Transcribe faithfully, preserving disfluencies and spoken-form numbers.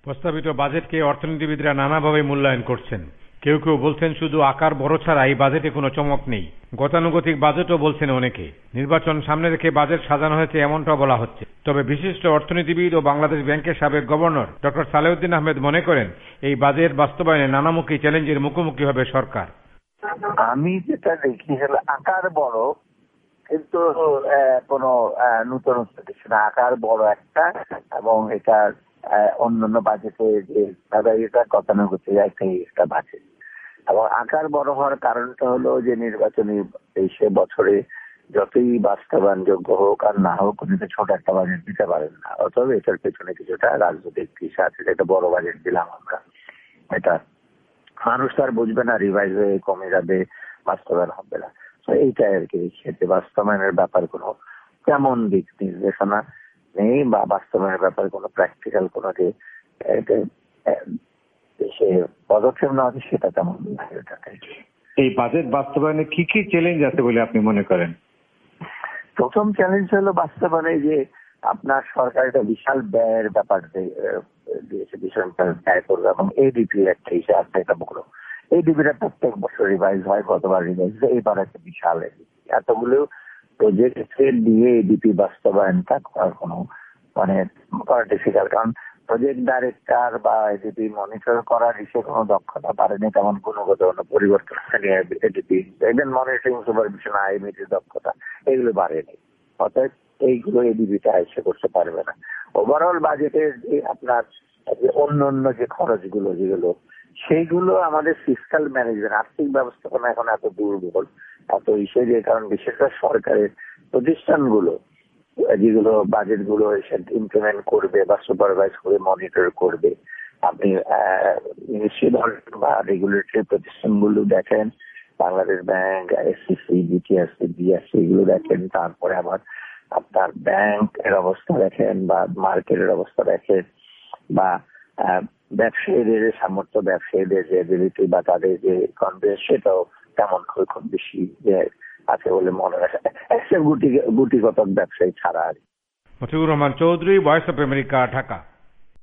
প্রস্তাবিত বাজেটকে অর্থনীতিবিদরা নানাভাবে মূল্যায়ন করছেন। কেউ কেউ বলছেন শুধু আকার বড় ছাড়া এই বাজেটে কোনো চমক নেই। গতানুগতিক বাজেটও বলছেন অনেকে। নির্বাচন সামনে রেখে বাজেট সাজানো হয়েছে এমনটা বলা হচ্ছে। তবে বিশিষ্ট অর্থনীতিবিদ ও বাংলাদেশ ব্যাংকের সাবেক গভর্নর ডক্টর সালেউদ্দিন আহমেদ মনে করেন এই বাজেট বাস্তবায়নে নানামুখী চ্যালেঞ্জের মুখোমুখি হবে সরকার। আমি যেটা দেখি হলো আকার বড়, কিন্তু কোনো নূতনত্ব কিছু না। আকার বড় একটা, এবং এটা অন্যান্য বাজেটে যে এটা গতানুগতিক একটা বাজেট। এবং আকার বড় হওয়ার কারণটা হলো যে নির্বাচনী তেইশে বছরে যতই বাস্তবায়নযোগ্য হোক আর না হোক উনি তো ছোট একটা বাজেট দিতে পারেন না। অথবা এটার পেছনে কিছুটা রাজনৈতিক দিশা আছে। একটা বড় বাজেট দিলাম আমরা, এটা মানুষ তো আর বুঝবে না, রিভাইজ হয়ে কমে যাবে, বাস্তবায়ন হবে না। তো এইটাই আর কি, সেটা বাস্তবায়নের ব্যাপার কোনো কেমন দিক নির্দেশনা নেই, বা বাস্তবায়নের ব্যাপারে কোনো প্র্যাকটিক্যাল কোনো যে সে পদক্ষেপ নেওয়া আছে সেটা তেমন। এই বাজেট বাস্তবায়নে কি কি চ্যালেঞ্জ আছে বলে আপনি মনে করেন? প্রথম চ্যালেঞ্জ হলো বাস্তবায়নে যে আপনার সরকার একটা বিশাল ব্যয়ের ব্যাপার দিয়েছে, বিশাল ব্যয় করবে, এবং এডিপি একটা হিসেবে আছে এটা বড়। এডিপিটা প্রত্যেক বছর রিভাইজ হয়, গতবার রিভাইজ, এইবার একটা বিশাল এতগুলো প্রজেক্ট দিয়ে এডিপি বাস্তবায়নটা করার কোনো মানে করা ডিফিকাল্ট। কারণ প্রজেক্ট ডাইরেক্টর বা এডিপি মনিটর করার হিসেবে কোনো দক্ষতা পারেনি, তেমন গুণগত কোনো পরিবর্তন এডিপি ইভেন মনিটরিং সুপারভিশন আইএমইটির দক্ষতা এগুলো বাড়েনি। অর্থাৎ এইগুলো এডিপিটা এসে করতে পারবে না। ওভারঅল বাজেটের যে আপনার অন্য অন্য যে খরচগুলো যেগুলো, সেইগুলো আমাদের ফিসকাল ম্যানেজমেন্ট, আর্থিক ব্যবস্থাপনা এখন এত দুর্বল, এত ইসে, যে কারণ বিশেষ করে সরকারের প্রতিষ্ঠানগুলো যেগুলো বাজেট গুলো ইমপ্লিমেন্ট করবে বা সুপারভাইজ করে মনিটর করবে, আপনি মিনিস্ট্রি বা রেগুলেটরি প্রতিষ্ঠানগুলো দেখেন, Bangladesh bank, SCC, BTRC, BSC এগুলো দেখেন, তারপরে আবার আপনার ব্যাংক এর অবস্থা দেখেন, বা মার্কেটের অবস্থা দেখেন, বা ব্যবসায়ীদের সামর্থ্য, ব্যবসায়ীদের যে এবিলিটি বা তাদের যে কনফিডেন্স, সেটাও তেমন খুব বেশি আছে বলে মনে রাখে গুটি গুটিগত ব্যবসায়ী ছাড়া আর। Motiur Rahman Chowdhury, Voice of America, Dhaka.